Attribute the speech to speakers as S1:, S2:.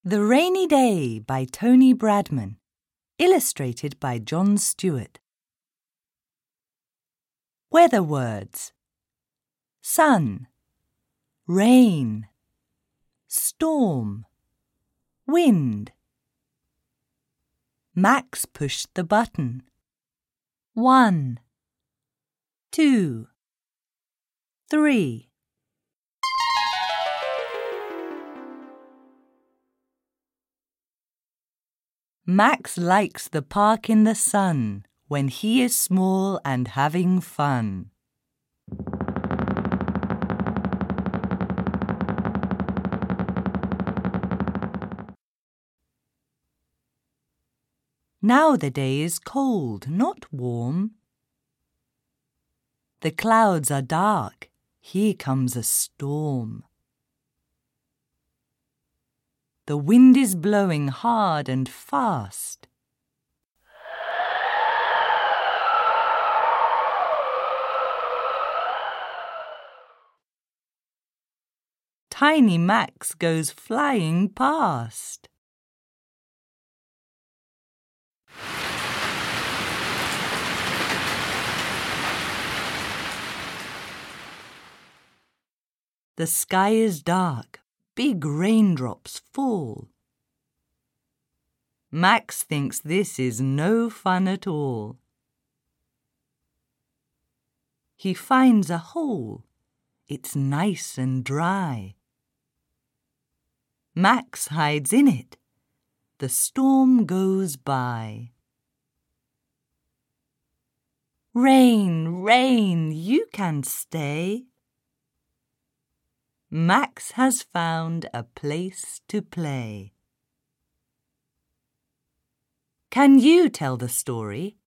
S1: The Rainy Day by Tony Bradman. Illustrated by John Stewart. Weather words: sun, rain, storm, wind. Max pushed the button. 1, 2, 3. Max likes the park in the sun when he is small and having fun. Now the day is cold, not warm. The clouds are dark, here comes a storm. The wind is blowing hard and fast. Tiny Max goes flying past. The sky is dark. Big raindrops fall. Max thinks this is no fun at all. He finds a hole. It's nice and dry. Max hides in it. The storm goes by. Rain, rain, you can stay. Max has found a place to play. Can you tell the story?